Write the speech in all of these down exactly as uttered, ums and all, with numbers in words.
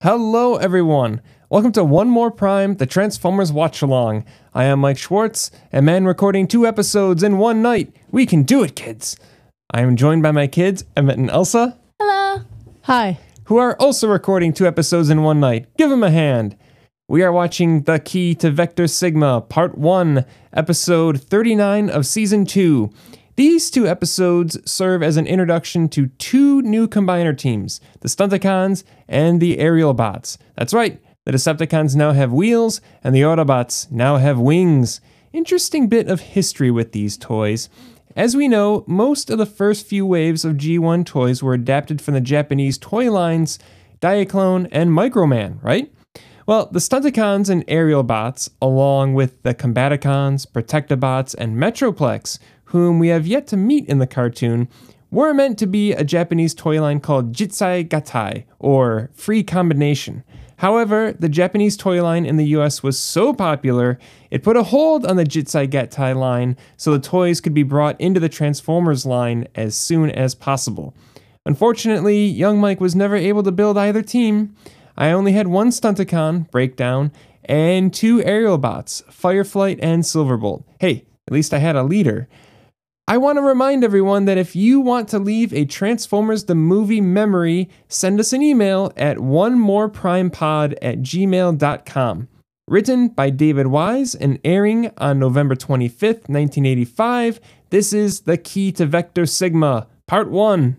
Hello, everyone. Welcome to One More Prime, the Transformers Watch Along. I am Mike Schwartz, a man recording two episodes in one night. We can do it, kids. I am joined by my kids, Emmett and Elsa. Hello. Hi. Who are also recording two episodes in one night. Give them a hand. We are watching The Key to Vector Sigma, Part one, Episode thirty-nine of Season two. These two episodes serve as an introduction to two new combiner teams, the Stunticons and the Aerial Bots. That's right, the Decepticons now have wheels, and the Autobots now have wings. Interesting bit of history with these toys. As we know, most of the first few waves of G one toys were adapted from the Japanese toy lines Diaclone and Microman, right? Well, the Stunticons and Aerial Bots, along with the Combaticons, Protectobots, and Metroplex, whom we have yet to meet in the cartoon, were meant to be a Japanese toy line called Jitsai Gatai, or Free Combination. However, the Japanese toy line in the U S was so popular, it put a hold on the Jitsai Gatai line so the toys could be brought into the Transformers line as soon as possible. Unfortunately, young Mike was never able to build either team. I only had one Stunticon, Breakdown, and two Aerial Bots, Fireflight and Silverbolt. Hey, at least I had a leader. I want to remind everyone that if you want to leave a Transformers the Movie memory, send us an email at one more prime pod at gmail dot com. Written by David Wise and airing on November twenty-fifth, nineteen eighty-five, this is The Key to Vector Sigma, Part one.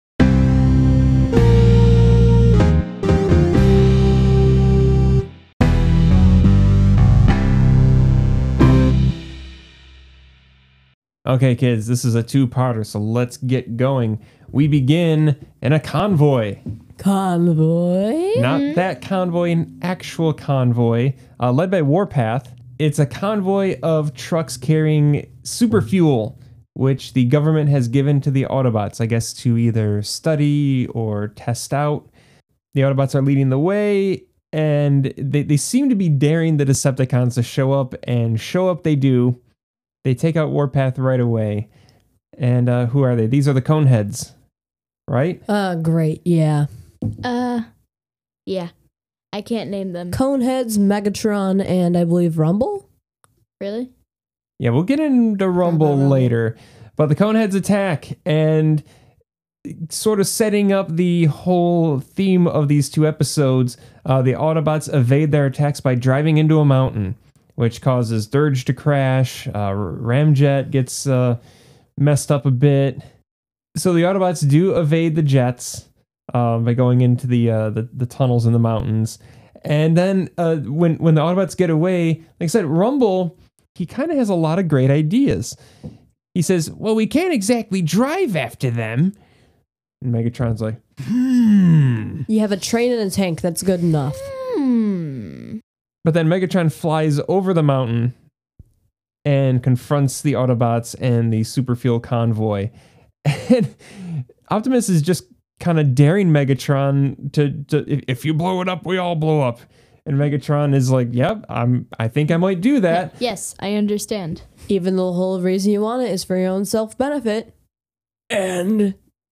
Okay, kids, this is a two-parter, so let's get going. We begin in a convoy. Convoy? Not that convoy, an actual convoy, uh, led by Warpath. It's a convoy of trucks carrying super fuel, which the government has given to the Autobots, I guess, to either study or test out. The Autobots are leading the way, and they, they seem to be daring the Decepticons to show up, and show up they do. They take out Warpath right away. And uh, who are they? These are the Coneheads, right? Uh, great, yeah. Uh, yeah. I can't name them. Coneheads, Megatron, and I believe Rumble? Really? Yeah, we'll get into Rumble Rumble. later. But the Coneheads attack, and sort of setting up the whole theme of these two episodes, uh, the Autobots evade their attacks by driving into a mountain, which causes Dirge to crash. Uh, Ramjet gets uh, messed up a bit. So the Autobots do evade the jets uh, by going into the, uh, the the tunnels in the mountains. And then uh, when, when the Autobots get away, like I said, Rumble, he kind of has a lot of great ideas. He says, well, we can't exactly drive after them. And Megatron's like, hmm. You have a train and a tank, that's good enough. Hmm. But then Megatron flies over the mountain and confronts the Autobots and the super fuel convoy. And Optimus is just kind of daring Megatron to, to, if you blow it up, we all blow up. And Megatron is like, yep, I'm, I think I might do that. Yes, I understand. Even though the whole reason you want it is for your own self-benefit. And...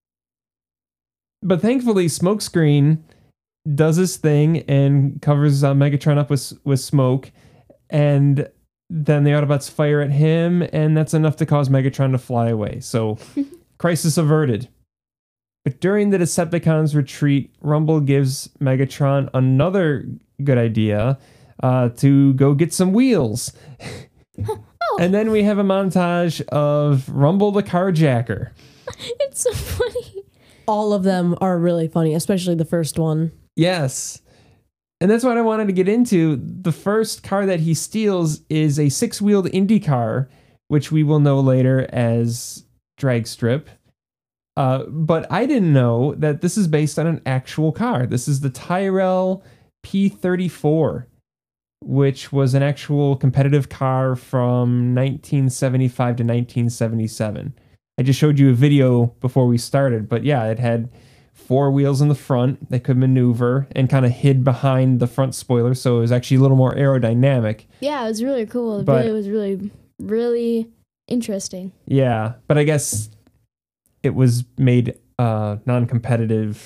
But thankfully, Smokescreen does his thing and covers uh, Megatron up with with smoke, and then the Autobots fire at him, and that's enough to cause Megatron to fly away. So, crisis averted. But during the Decepticons' retreat, Rumble gives Megatron another good idea uh, to go get some wheels. Oh. And then we have a montage of Rumble the Carjacker. It's so funny. all of them are really funny, especially the first one. Yes. And that's what I wanted to get into. The first car that he steals is a six-wheeled Indy car, which we will know later as Drag Strip. Uh, but I didn't know that this is based on an actual car. This is the Tyrrell P thirty-four, which was an actual competitive car from nineteen seventy-five to nineteen seventy-seven. I just showed you a video before we started, but yeah, it had four wheels in the front that could maneuver and kind of hid behind the front spoiler, so it was actually a little more aerodynamic. Yeah, it was really cool. It But- really was really, really interesting. Yeah, but I guess it was made uh, non-competitive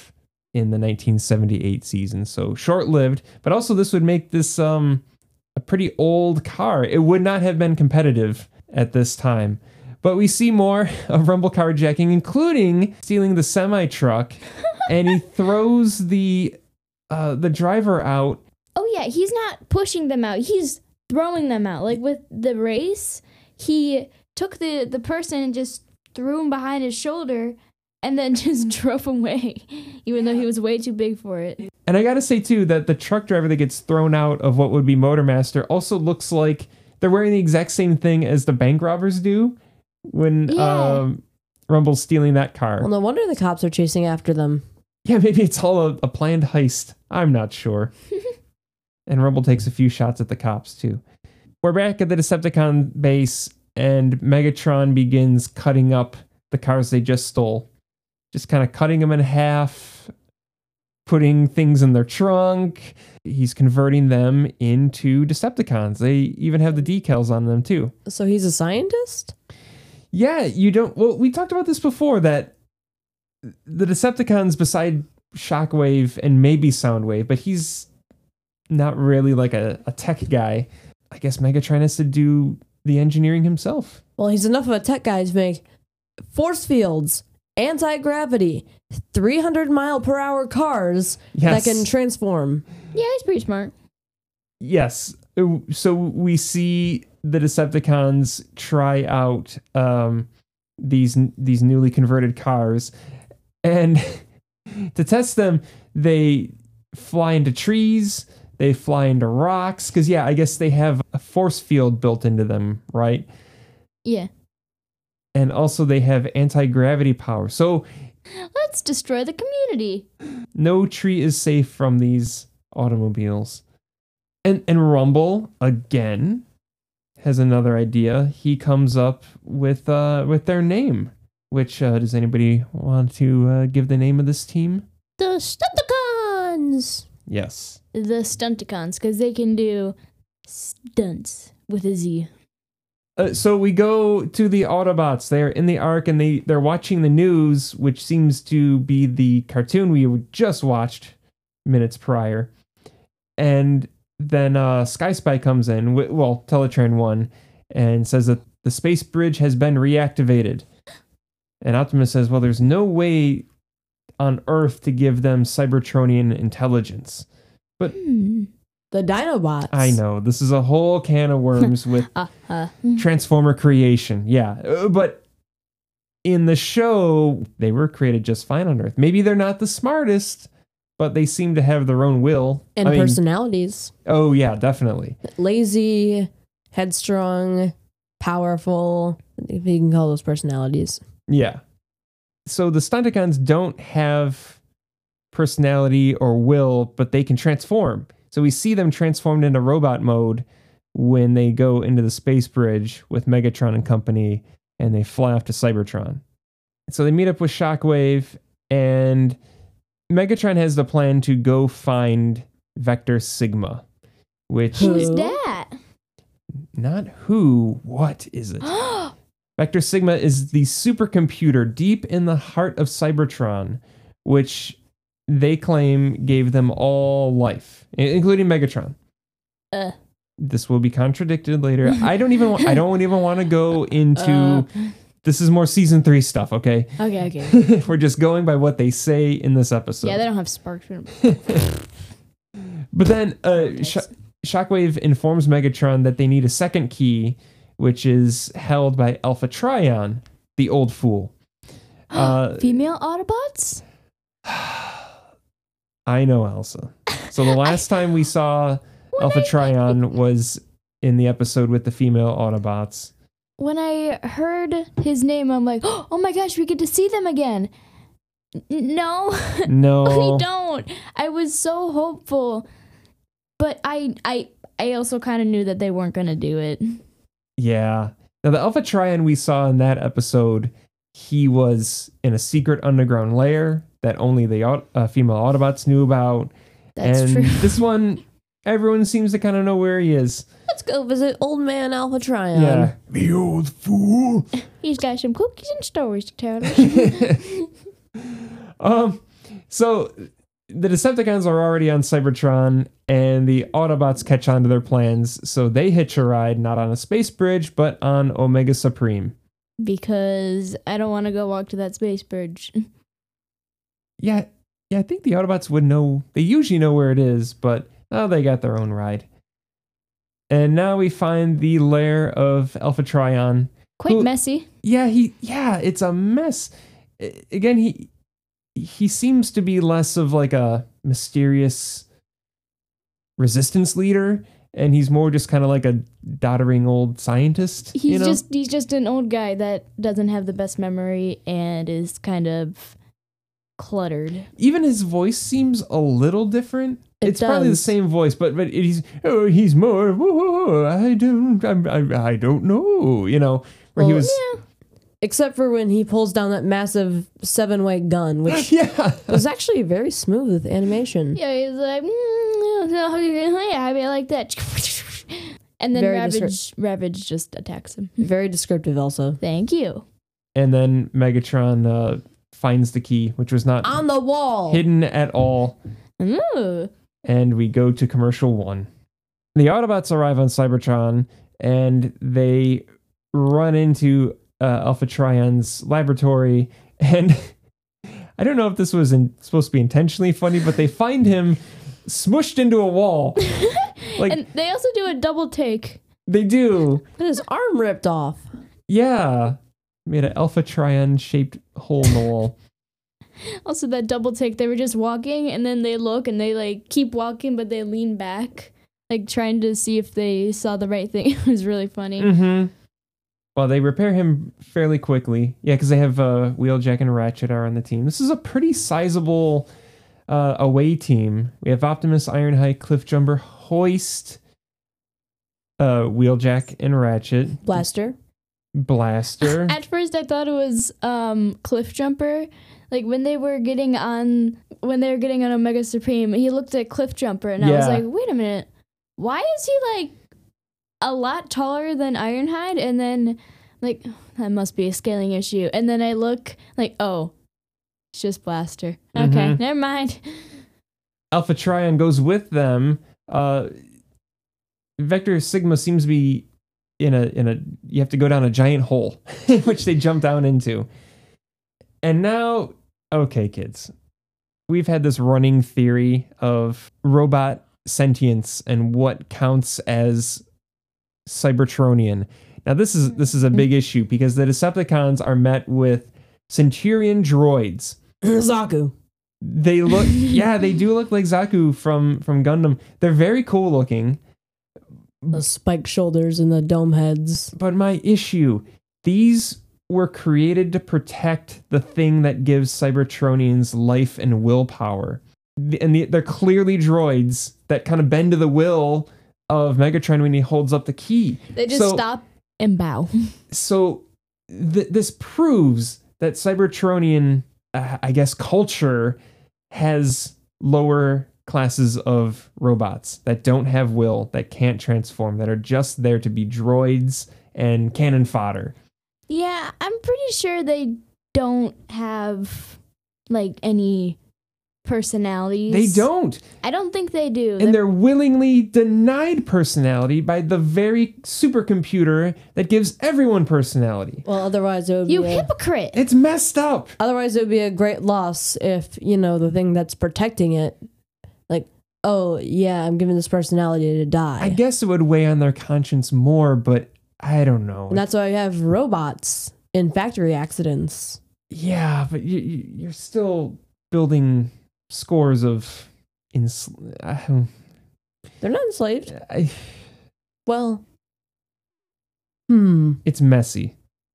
in the nineteen seventy-eight season. So short-lived, but also this would make this um, a pretty old car. It would not have been competitive at this time. But we see more of Rumble carjacking, including stealing the semi-truck, and he throws the uh, the driver out. Oh yeah, he's not pushing them out. He's throwing them out. Like with the race, he took the, the person and just threw him behind his shoulder and then just drove away, even though he was way too big for it. And I gotta say, too, that the truck driver that gets thrown out of what would be Motormaster also looks like they're wearing the exact same thing as the bank robbers do when Yeah. um, Rumble's stealing that car. Well, no wonder the cops are chasing after them. Yeah, maybe it's all a, a planned heist. I'm not sure. And Rumble takes a few shots at the cops, too. We're back at the Decepticon base, and Megatron begins cutting up the cars they just stole. Just kind of cutting them in half, putting things in their trunk. He's converting them into Decepticons. They even have the decals on them, too. So he's a scientist? Yeah, you don't... Well, we talked about this before, that the Decepticons, beside Shockwave and maybe Soundwave, but he's not really like a, a tech guy. I guess Megatron has to do the engineering himself. Well, he's enough of a tech guy to make force fields, anti-gravity, three hundred mile per hour cars Yes. that can transform. Yeah, he's pretty smart. Yes. So we see the Decepticons try out um, these these newly converted cars, and to test them, they fly into trees, they fly into rocks, because yeah, I guess they have a force field built into them, right? Yeah. And also they have anti-gravity power. So Let's destroy the community. no tree is safe from these automobiles. And and Rumble again has another idea. He comes up with uh with their name. Which uh, does anybody want to uh, give the name of this team? The Stunticons. Yes. The Stunticons, because they can do stunts with a Z. Uh, so we go to the Autobots. They're in the Ark and they they're watching the news, which seems to be the cartoon we just watched minutes prior. And then uh, Sky Spy comes in, w- well, Teletran one, and says that the space bridge has been reactivated. And Optimus says, well, there's no way on Earth to give them Cybertronian intelligence. But Hmm. The Dinobots. I know, this is a whole can of worms with Uh-huh. Transformer creation. Yeah. Uh, But in the show, they were created just fine on Earth. Maybe they're not the smartest, but they seem to have their own will. And I mean, personalities. oh, yeah, definitely. Lazy, headstrong, powerful. If you can call those personalities. Yeah. So the Stunticons don't have personality or will, but they can transform. So we see them transformed into robot mode when they go into the space bridge with Megatron and company, and they fly off to Cybertron. So they meet up with Shockwave, and Megatron has the plan to go find Vector Sigma, which Who's Who? that? not who, what is it? Vector Sigma is the supercomputer deep in the heart of Cybertron, which they claim gave them all life, i- including Megatron. Uh. This will be contradicted later. I don't even. wa- I don't even want to go into. Uh. This is more season three stuff. Okay, Okay, okay. we're just going by what they say in this episode. Yeah, they don't have sparks. for them. But then uh, Sh- Shockwave informs Megatron that they need a second key, which is held by Alpha Trion, the old fool. Uh, Female Autobots? I know, Elsa. So the last time we saw Alpha Trion was in the episode with the female Autobots. When I heard his name, I'm like, oh my gosh, we get to see them again. N- no, No. we don't. I was so hopeful, but I, I, I also kind of knew that they weren't gonna do it. Yeah. Now, the Alpha Trion we saw in that episode, he was in a secret underground lair that only the au- uh, female Autobots knew about. That's and true. this one, everyone seems to kind of know where he is. Let's go visit old man Alpha Trion. Yeah. The old fool. He's got some cookies and stories to tell us. um, so the Decepticons are already on Cybertron, and the Autobots catch on to their plans, so they hitch a ride not on a space bridge, but on Omega Supreme. Because I don't want to go walk to that space bridge. Yeah, yeah, I think the Autobots would know. They usually know where it is, but oh, they got their own ride. And now we find the lair of Alpha Trion. Quite who- messy. Yeah, he. Yeah, it's a mess. I- Again, he he seems to be less of like a mysterious resistance leader, and he's more just kind of like a doddering old scientist. He's you know? just he's just an old guy that doesn't have the best memory and is kind of cluttered. Even his voice seems a little different. It it's probably the does. same voice, but but he's oh he's more whoa, I don't I, I, I don't know, you know, where he Well, was Yeah. Except for when he pulls down that massive seven-way gun, which yeah. was actually very smooth animation. Yeah, he's like, mm, no, yeah, I mean, I like that. And then Very Ravage, discre- Ravage just attacks him. Very descriptive also. Thank you. And then Megatron uh, finds the key, which was not On the wall! hidden at all. Ooh. And we go to commercial one. The Autobots arrive on Cybertron, and they run into uh, Alpha Trion's laboratory, and I don't know if this was in, supposed to be intentionally funny, but they find him smushed into a wall. Like, And they also do a double take. they do. With his arm ripped off. Yeah. Made an Alpha Trion shaped hole in the wall. Also, that double take, they were just walking, and then they look, and they, like, keep walking, but they lean back, like, trying to see if they saw the right thing. It was really funny. Mm-hmm. Well, they repair him fairly quickly. Yeah, because they have uh, Wheeljack and Ratchet are on the team. This is a pretty sizable uh, away team. We have Optimus, Ironhide, Cliffjumper, Hoist, uh, Wheeljack and Ratchet, Blaster. Blaster. At first, I thought it was um, Cliff Jumper. Like, when they were getting on, when they were getting on Omega Supreme, he looked at Cliff Jumper, and I was Yeah. like, wait a minute. Why is he, like, a lot taller than Ironhide? And then, like, that must be a scaling issue. And then I look, like, oh, it's just Blaster. Okay, Mhm. never mind. Alpha Trion goes with them. Uh, Vector Sigma seems to be in a in a you have to go down a giant hole, which they jump down into. And now, okay, kids, we've had this running theory of robot sentience and what counts as Cybertronian. Now, this is this is a big issue because the Decepticons are met with Centurion droids. Zaku. They look, yeah, they do look like Zaku from from Gundam. They're very cool looking. The spiked shoulders and the dome heads. But my issue, these were created to protect the thing that gives Cybertronians life and willpower. The- And the, they're clearly droids that kind of bend to the will of Megatron when he holds up the key. They just So- stop and bow. So th- this proves that Cybertronian, uh, I guess, culture has lower classes of robots that don't have will, that can't transform, that are just there to be droids and cannon fodder. Yeah, I'm pretty sure they don't have, like, any personalities. They don't. I don't think they do. And they're willingly denied personality by the very supercomputer that gives everyone personality. Well, otherwise it would You be a, hypocrite. It's messed up. otherwise it would be a great loss if, you know, the thing that's protecting it, like, oh yeah, I'm giving this personality to die. I guess it would weigh on their conscience more, but I don't know. And that's why we have robots in factory accidents. Yeah, but you, you, you're still building scores of ins- I, They're not enslaved. I, Well, hmm. it's messy.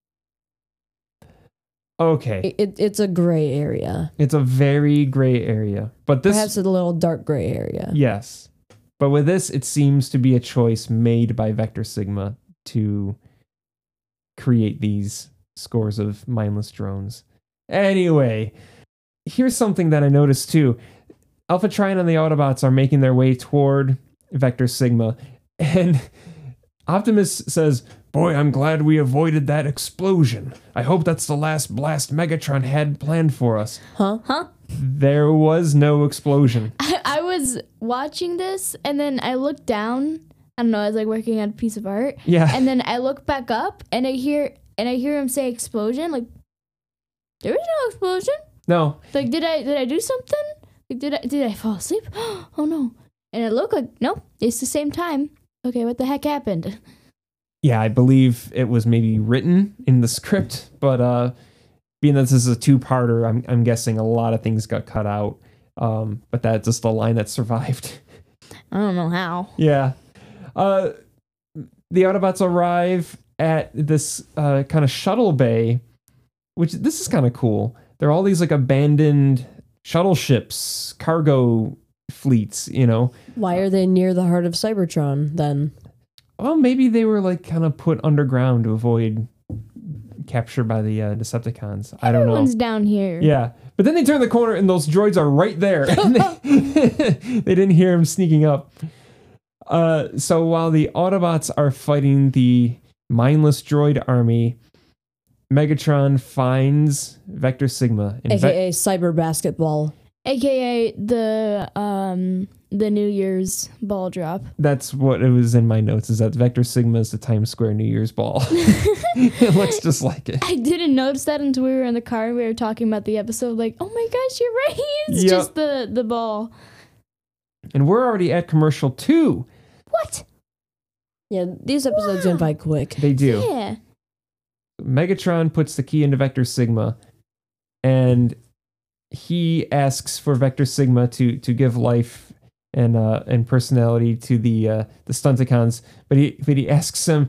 Okay, It, it, it's a gray area. it's a very gray area, but this Perhaps a little dark gray area. yes, but with this, it seems to be a choice made by Vector Sigma to create these scores of mindless drones. Anyway, here's something that I noticed too. Alpha Trion and the Autobots are making their way toward Vector Sigma, and Optimus says, "Boy, I'm glad we avoided that explosion. I hope that's the last blast Megatron had planned for us." Huh? Huh? There was no explosion. I, I was watching this and then I looked down. I don't know, I was like working on a piece of art. Yeah. And then I look back up and I hear and I hear him say explosion. Like, there was no explosion. No. Like, did I did I do something? Like, did I did I fall asleep? Oh no. And it looked like, nope, it's the same time. Okay, what the heck happened? Yeah, I believe it was maybe written in the script, but uh, being that this is a two-parter, I'm I'm guessing a lot of things got cut out. Um, but that's just the line that survived. I don't know how. Yeah. Uh, the Autobots arrive at this uh, kind of shuttle bay, which this is kind of cool. There are all these like abandoned shuttle ships, cargo fleets, you know. Why are they near the heart of Cybertron then? Well, maybe they were like kind of put underground to avoid capture by the uh, Decepticons. I don't know. Everyone's down here. Yeah. But then they turn the corner and those droids are right there. And they, they didn't hear him sneaking up. Uh, so while the Autobots are fighting the mindless droid army, Megatron finds Vector Sigma. And A K A Cyber Basketball. A K A the um the New Year's ball drop. That's what it was in my notes, is that Vector Sigma is the Times Square New Year's ball. It looks just like it. I didn't notice that until we were in the car and we were talking about the episode. Like, oh my gosh, you're right. It's Yep. just the, the ball. And we're already at commercial two. What? Yeah, these episodes went by quick. They do. Yeah. Megatron puts the key into Vector Sigma, and he asks for Vector Sigma to to give life and uh, and personality to the uh, the Stunticons, but he but he asks them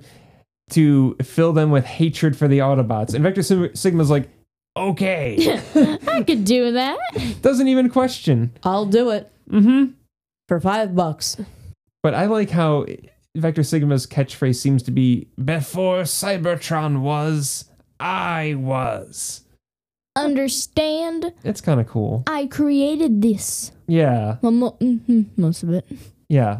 to fill them with hatred for the Autobots, and Vector Sig- Sigma's like, okay, I could do that. doesn't even question. I'll do it Mm-hmm. for five bucks. But I like how Vector Sigma's catchphrase seems to be, "Before Cybertron was, I was." Understand? It's kind of cool. I created this. Yeah. Well, mo- mm-hmm, most of it. Yeah.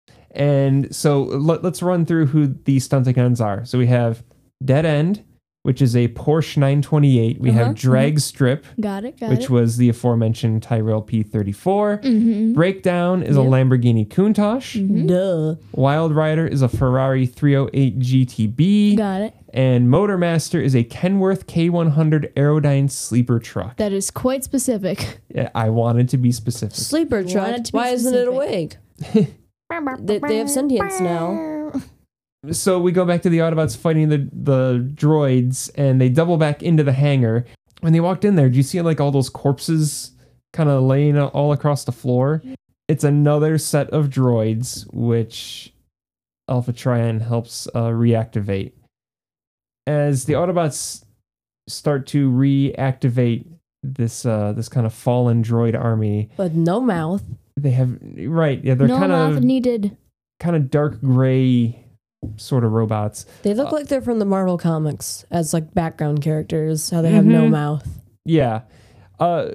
And so let, let's run through who these Stunticons are. So we have Dead End, which is a Porsche nine twenty-eight. We Uh-huh, have Drag Strip, Got it, got which it. was the aforementioned Tyrell P thirty-four. Mm-hmm. Breakdown is Yep. a Lamborghini Countach. Mhm. Duh. Wild Rider is a Ferrari three oh eight G T B. Got it. And Motormaster is a Kenworth K one hundred Aerodyne sleeper truck. That is quite specific. Yeah, I wanted to be specific. Sleeper Want truck. it to be Why isn't it specific. awake? They, they have sentience now. So we go back to the Autobots fighting the, the droids, and they double back into the hangar. When they walked in there, do you see like all those corpses kind of laying all across the floor? It's another set of droids, which Alpha Trion helps uh, reactivate. As the Autobots start to reactivate this uh, this kind of fallen droid army, But no mouth. they have right, yeah, they're No kind mouth of needed. kind of dark gray sort of robots. They look like they're from the Marvel comics as like background characters. How they have no Mhm. mouth. Yeah. Uh,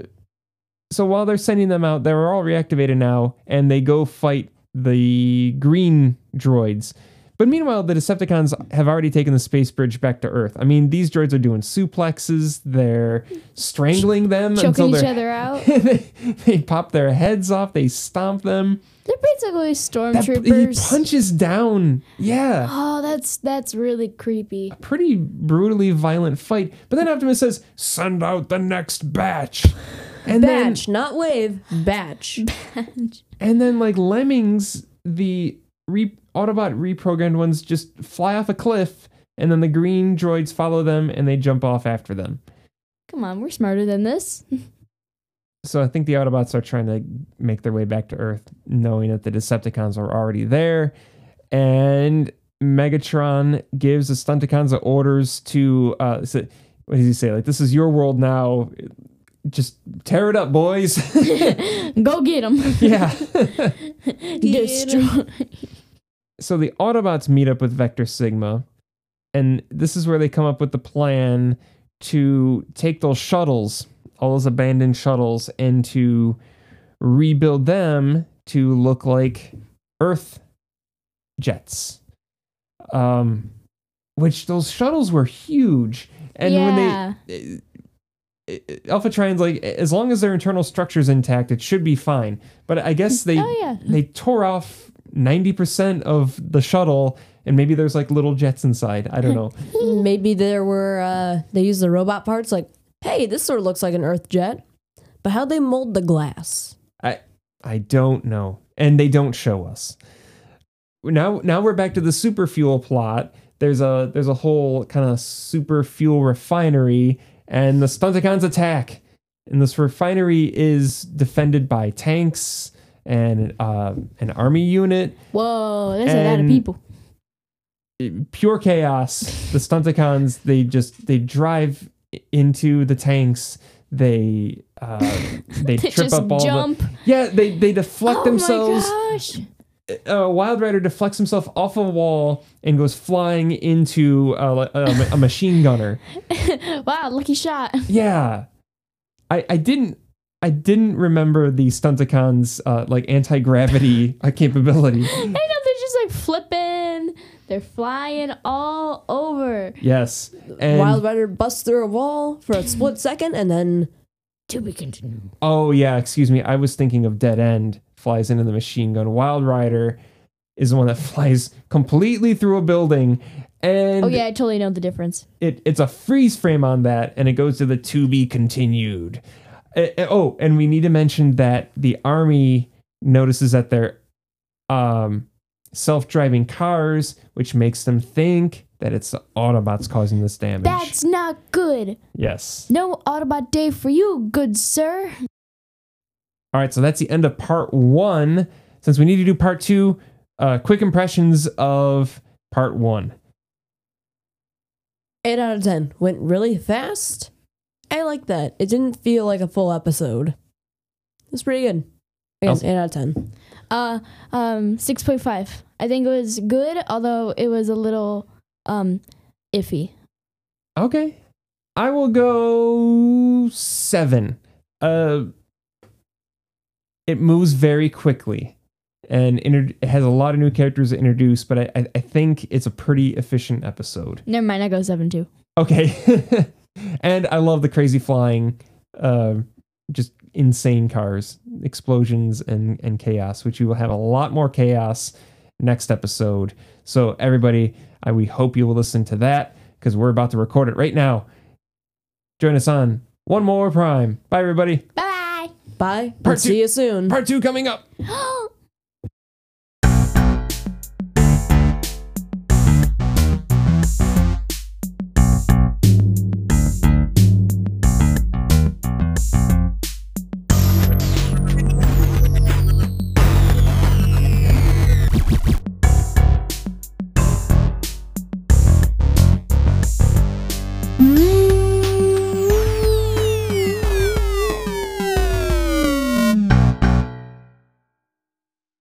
so while they're sending them out, they're all reactivated now, and they go fight the green droids. But meanwhile, the Decepticons have already taken the space bridge back to Earth. I mean, these droids are doing suplexes. They're strangling them until Choking each they're, other out. they, they pop their heads off. They stomp them. They're basically That, he stormtroopers. punches down. Yeah. Oh, that's that's really creepy. Pretty brutally violent fight. But then Optimus says, "Send out the next batch." And then Batch, not wave. Batch. And then, like lemmings, the re- Autobot reprogrammed ones just fly off a cliff, and then the green droids follow them, and they jump off after them. Come on, we're smarter than this. So I think the Autobots are trying to make their way back to Earth, knowing that the Decepticons are already there. And Megatron gives the Stunticons orders to, uh, so, what does he say? Like, this is your world now. Just tear it up, boys. Go get them. Yeah. Destroy. So the Autobots meet up with Vector Sigma, and this is where they come up with the plan to take those shuttles, all those abandoned shuttles, and to rebuild them to look like Earth jets. Um, which those shuttles were huge, and yeah. when they Alpha Trion's like, as long as their internal structure's intact, it should be fine. But I guess they Oh, yeah. they tore off ninety percent of the shuttle, and maybe there's like little jets inside. I don't know. Maybe there were, uh, they used the robot parts like, hey, this sort of looks like an Earth jet. But how'd they mold the glass? I I don't know, and they don't show us. Now now we're back to the super fuel plot. There's a there's a whole kind of super fuel refinery, and the Stunticons attack. And this refinery is defended by tanks and uh, an army unit. Whoa, there's a lot of And- people. Pure chaos. The Stunticons, they just they drive into the tanks. They uh, they, They trip just up all jump. the yeah. They they deflect Oh themselves. my gosh. Uh, Wild Rider deflects himself off a wall and goes flying into uh, a, a machine gunner. Wow, lucky shot. Yeah, I I didn't I didn't remember the Stunticons uh, like anti gravity uh, capability. I know they're just like flipping. They're flying all over. Yes, and Wild Rider busts through a wall for a split second and then To be continued. oh yeah, excuse me. I was thinking of Dead End flies into the machine gun. Wild Rider is the one that flies completely through a building, and Oh yeah, I totally know the difference. it, it's a freeze frame on that, and it goes to the to be continued. Uh, uh, oh, and we need to mention that the army notices that they're um, self-driving cars, which makes them think that it's the Autobots causing this damage. That's not good. yes. No Autobot day for you, good sir. All right, so that's the end of part one. Since we need to do part two, uh, quick impressions of part one. eight out of ten. Went really fast. I like that. It didn't feel like a full episode. It's pretty good. Again, Elsa? eight out of ten. Uh, um, six point five. I think it was good, although it was a little um iffy. Okay. I will go seven. Uh, it moves very quickly, and inter- it has a lot of new characters to introduce, but I, I, I think it's a pretty efficient episode. Never mind, I go seven too. Okay. And I love the crazy flying, uh, just insane cars, explosions, and, and chaos, which you will have a lot more chaos next episode. So everybody, I, we hope you will listen to that, because we're about to record it right now. Join us on One More Prime. Bye, everybody. Bye Bye. Part I'll see two. you soon. Part two coming up. bye.